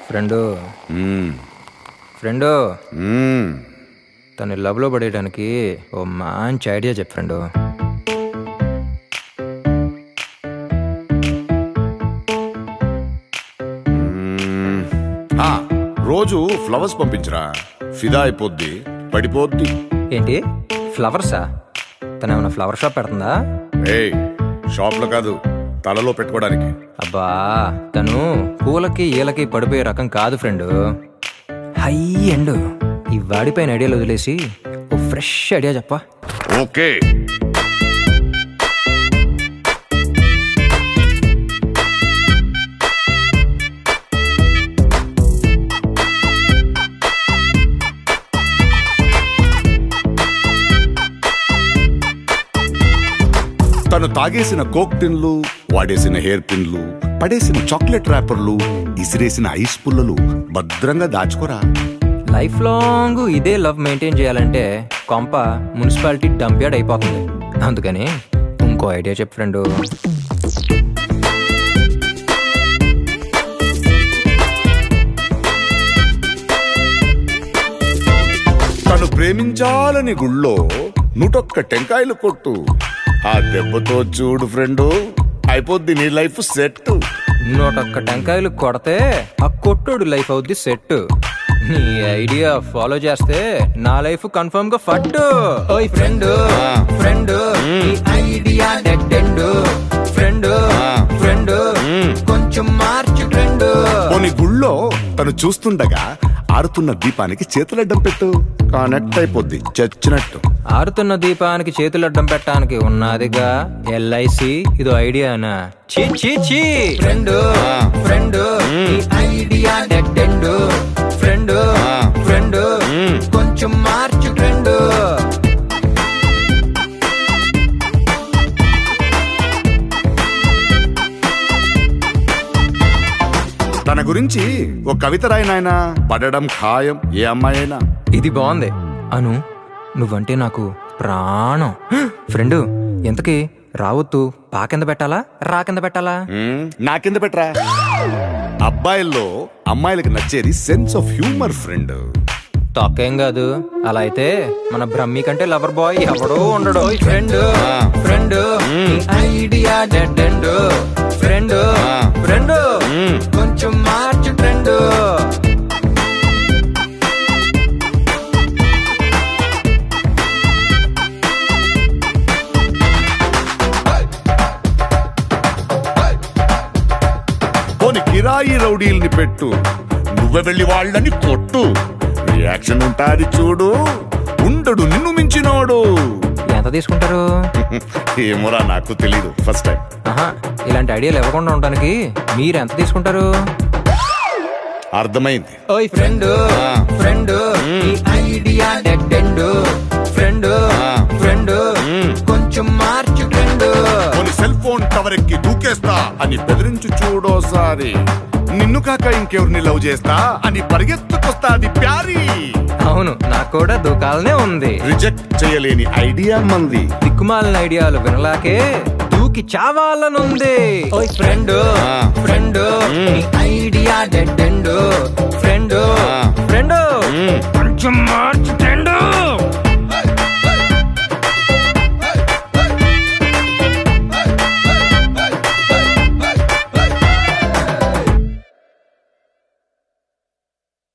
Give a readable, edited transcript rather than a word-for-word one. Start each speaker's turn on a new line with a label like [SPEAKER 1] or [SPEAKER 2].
[SPEAKER 1] Friend friend తను లవ్లో పడేయడానికి ఓ మంచి ఐడియా చెప్పు ఫ్రెండు.
[SPEAKER 2] రోజు ఫ్లవర్స్ పంపించరా, ఫిదా అయిపోద్ది, పడిపోద్ది.
[SPEAKER 1] ఏంటి ఫ్లవర్సా? తను ఏమైనా ఫ్లవర్ షాప్ పెడుతుందా?
[SPEAKER 2] షాప్ లో కాదు, తలలో పెట్టుకోవడానికి.
[SPEAKER 1] అబ్బా, తను పూలకి ఈలకి పడిపోయే రకం కాదు ఫ్రెండు. హై ఎండ్ ఈ వాడిపైన ఐడియాలు వదిలేసి ఓ ఫ్రెష్ ఐడియా చెప్పా.
[SPEAKER 2] ఓకే, తను తాగేసిన కోక్ టిన్లు, వాడేసిన హెయిర్ పిన్లు, పడేసిన చాక్లెట్ ర్యాపర్లు, ఇసిరేసిన ఐస్ పుల్లలు భద్రంగా దాచుకోరా.
[SPEAKER 1] లైఫ్ లాంగ్ ఇదే లవ్ మెయింటైన్ చేయాలంటే కొంప మున్సిపాలిటీ డంప్ యార్డ్ అయిపోతుంది. అందుకని ఇంకో ఐడియా చెప్పు ఫ్రెండు.
[SPEAKER 2] తను ప్రేమించాలని గుళ్ళో 101 టెంకాయలు కొట్టు. ఆ దెబ్బతో చూడు ఫ్రెండు, అయిపోద్ది నీ లైఫ్ సెట్.
[SPEAKER 1] 101 టెంకాయలు కొడితే ఆ కొట్టోడు లైఫ్ అవుద్ది సెట్. నీ ఐడియా ఫాలో చేస్తే నా లైఫ్ కన్ఫర్మ్ గా ఫట్. ఓయ్ friend friend idea dead end. Friend friend కొంచెం మార్చు ట్రెండ్.
[SPEAKER 2] పోనీ గుళ్ళో తను చూస్తుండగా ఆరుతున్న దీపానికి చేతులడ్డం పెట్టు, కనెక్ట్ అయిపోద్ది చచ్చినట్టు.
[SPEAKER 1] ఆరుతున్న దీపానికి చేతులడ్డం పెట్టడానికి ఉన్నదిగా LIC, ఇదో ఐడియానా? చీ చీ చీ. Friend friend idea dead end. Friend friend కొంచెం మార్చు ట్రెండ్.
[SPEAKER 2] తన గురించి ఓ కవిత రాయనాయనా, పడడం ఖాయం ఏ అమ్మాయి అయినా.
[SPEAKER 1] ఇది బాగుంది అను, నువ్వంటే నాకు ప్రాణం. ఫ్రెండు, ఎంతకీ రావద్దు పా కింద పెట్టాలా రా కింద పెట్టాలా?
[SPEAKER 2] నా కింద పెట్టరా. అబ్బాయిల్లో అమ్మాయిలకు నచ్చేది సెన్స్ ఆఫ్ హ్యూమర్ ఫ్రెండ్.
[SPEAKER 1] తొక్కేం కాదు. అలా అయితే మన బ్రహ్మి కంటే లవర్ బాయ్ ఎవడో ఉండడు. Friend friend idea dead end. Friend friend కొంచెం మార్చు ట్రెండ్.
[SPEAKER 2] పోని కిరాయి రౌడీల్ని పెట్టు, నువ్వే వెళ్ళి వాళ్ళని కొట్టు. రియాక్షన్ ఉంటాది చూడు, ఉండడు నిన్ను మించినోడు.
[SPEAKER 1] ఎంత తీసుకుంటారు?
[SPEAKER 2] ఏమోరా, నాకు తెలీదు, ఫస్ట్ టైం.
[SPEAKER 1] ఇలాంటి ఐడియాలు ఇవ్వకుండా ఉండడానికి మీరు ఎంత తీసుకుంటారు?
[SPEAKER 2] అర్థమైంది.
[SPEAKER 1] ఓయ్ friend friend idea dead end. Friend friend కొంచెం మార్చు ట్రెండ్.
[SPEAKER 2] పోని సెల్ ఫోన్ టవర్ ఎక్కి దూకేస్తా అని బెదిరించు చూడోసారి. నిన్ను కాక ఇంకెవరిని లవ్ చేస్తా అని పరిగెత్తుకొస్తాది ప్యారీ.
[SPEAKER 1] అవును, నాకు కూడా దూకాలనే ఉంది.
[SPEAKER 2] రిజెక్ట్ చేయలేని ఐడియా మంది.
[SPEAKER 1] దిక్కుమాలిన ఐడియాలు వినలాకే దూకి చావాలనుంది. ఓయ్ friend friend idea dead end. Friend friend కొంచెం మార్చు ట్రెండ్.